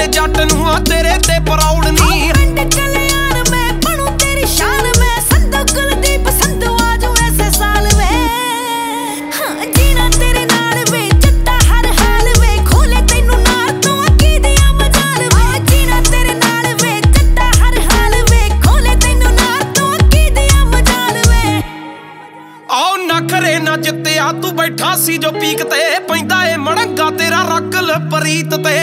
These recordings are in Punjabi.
ਸਾਰੇ ਜੱਟ ਨੂੰ ਆ ਤੇਰੇ ਤੇ ਪ੍ਰਾਊਡ ਨੀ। ਪਿੰਡ ਕਲਿਆਣ ਮੈਂ ਬਣੂ ਤੇਰੀ ਸ਼ਾਨ ਮੈਂ ਸੰਧੂ ਕੁਲਦੀਪ ਸੰਧੂ ਆਜੂ ਐਸੇ ਸਾਲ ਵੇ। ਹਾਂ ਜੀਣਾ ਤੇਰੇ ਨਾਲ ਵੇ ਜੱਟਾ ਹਰ ਹਾਲ ਵੇ ਖੋਲੇ ਤੈਨੂੰ ਨਾਲ ਤੋਂ ਕੀ ਦਿਆਂ ਮਜਾਲ ਵੇ। ਜੀਣਾ ਤੇਰੇ ਨਾਲ ਵੇ ਜੱਟਾ ਹਰ ਹਾਲ ਵੇ ਖੋਲੇ ਤੈਨੂੰ ਨਾਲ ਤੋਂ ਕੀ ਦਿਆਂ ਮਜਾਲ ਵੇ। ਆਓ ਨਖਰੇ ਨਾ ਜਿੱਤਿਆ ਤੂੰ ਬੈਠਾ ਸੀ ਜੋ ਪੀਕ ਤੇ ਪੈਂਦਾ ਏ ਮੜੰਗਾ ਤੇਰਾ ਰਕਲ ਪ੍ਰੀਤ ਤੇ।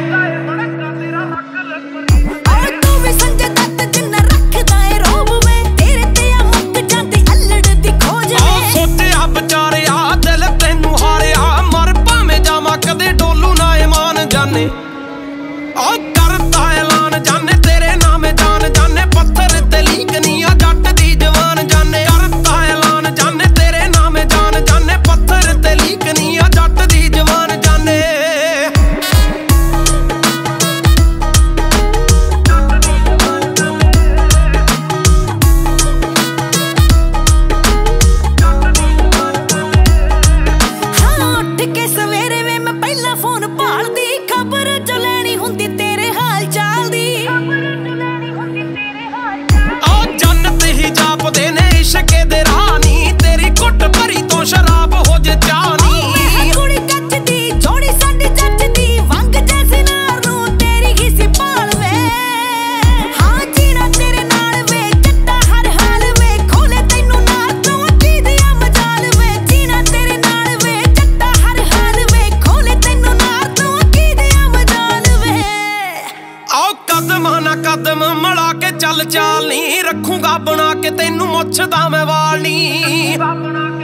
ਆ ਕਰਤਾ ਐਲਾਨ ਜਾਨੇ ਤੇਰੇ ਨਾਮ ਜਾਨ ਜਾਨੇ ਪੱਥਰ ਤੇ ਲੀਕਨੀ ਆ ਜੱਟ ਦੀ ਜਵਾਨ ਜਾਨੇ। ਕਰਤਾ ਐਲਾਨ ਜਾਨੇ ਤੇਰੇ ਨਾਮ ਜਾਨ ਜਾਨੇ ਪੱਥਰ ਤੇ ਲੀਕਨੀ ਆ ਜੱਟ ਦੀ ਜਵਾਨ ਜਾਨੇ। ਹਾਂ ਉੱਠ ਕੇ ਸਵੇਰੇ ਵੇ ਮੈਂ ਪਹਿਲਾਂ ਫੋਨ ਭਾਲਦੀ ਖਬਰ ਜੋ ਲੈਣੀ ਹੁੰਦੀ ਤੇਰੇ ਹਾਲ ਚਾਲ ਦੀ। ਆ ਜੰਨਤ ਹੀ ਜਾਪਦੇ ਨੇ ਇਸ਼ਕੇ ਦੇ ਰਾਨੀ ਤੇਰੀ ਘੁੱਟ ਭਰੀ ਤੋਂ ਸ਼ਰਾਬ ਹੋ ਜੇ ਚਾਹਨੀ। ਕੁੜੀ ਕੱਚ ਦੀ ਜੋੜੀ ਸਾਡੀ ਜੱਜ ਦੀ ਵੰਗ ਜੈਸੇ ਨਾਰ ਨੂੰ ਤੇਰੀ ਹੀ ਸੀ ਭਾਲ ਵੇ। ਹਾਂ ਜੀਣਾ ਤੇਰੇ ਨਾਲ ਵੇ ਜੱਟਾ ਹਰ ਹਾਲ ਵੇ ਖੋਲੇ ਤੈਨੂੰ ਨਾਲ ਤੋਂ ਕੀ ਦਿਆਂ ਮਜਾਲ ਵੇ। ਜੀਣਾ ਤੇਰੇ ਨਾਲ ਵੇ ਜੱਟਾ ਹਰ ਹਾਲ ਵੇ ਖੋਲੇ ਤੈਨੂੰ ਨਾਲ ਤੋਂ ਕੀ ਦਿਆਂ ਮਜਾਲ ਵੇ। ਆਓ ਕਦਮਾਂ ਨਾ ਕਦਮ ਮਿਲਾ ਕੇ ਚੱਲ ਚਾਲ ਨੀ ਰੱਖੂਗਾ ਬਣਾ ਕੇ ਤੈਨੂੰ ਮੁੱਛ ਦਾ ਮੈਂ ਵਾਲ ਨੀ।